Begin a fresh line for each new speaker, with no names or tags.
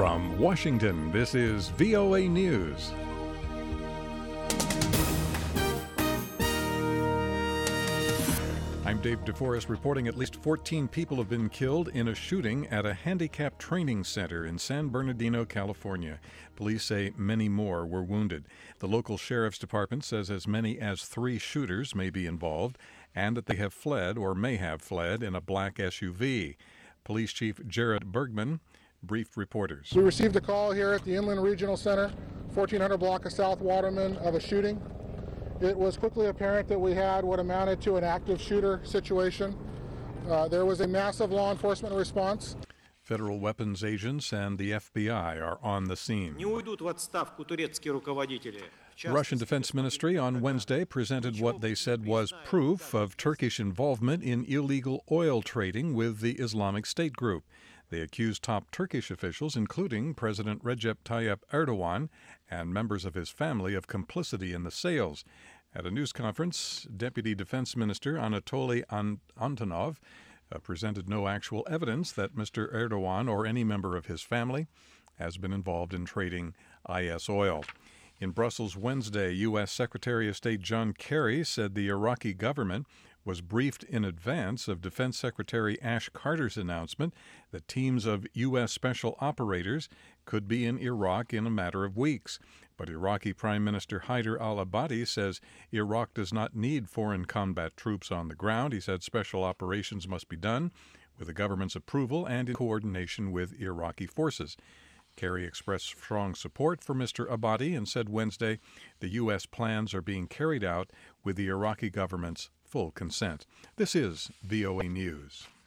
From Washington, this is VOA News. I'm Dave DeForest reporting at least 14 people have been killed in a shooting at a handicap training center in San Bernardino, California. Police say many more were wounded. The local sheriff's department says as many as 3 shooters may be involved and that they have fled or may have fled in a black SUV. Police Chief Jared Bergman briefed reporters.
We received a call here at the Inland Regional Center, 1400 block of South Waterman, of a shooting. It was quickly apparent that we had what amounted to an active shooter situation. There was a massive law enforcement response.
Federal weapons agents and the FBI are on the scene. The Russian Defense Ministry on Wednesday presented what they said was proof of Turkish involvement in illegal oil trading with the Islamic State group. They accused top Turkish officials, including President Recep Tayyip Erdogan and members of his family, of complicity in the sales. At a news conference, Deputy Defense Minister Anatoly Antonov presented no actual evidence that Mr. Erdogan or any member of his family has been involved in trading IS oil. In Brussels Wednesday, U.S. Secretary of State John Kerry said the Iraqi government was briefed in advance of Defense Secretary Ash Carter's announcement that teams of U.S. special operators could be in Iraq in a matter of weeks. But Iraqi Prime Minister Haider al-Abadi says Iraq does not need foreign combat troops on the ground. He said special operations must be done with the government's approval and in coordination with Iraqi forces. Kerry expressed strong support for Mr. Abadi and said Wednesday the U.S. plans are being carried out with the Iraqi government's full consent. This is VOA News.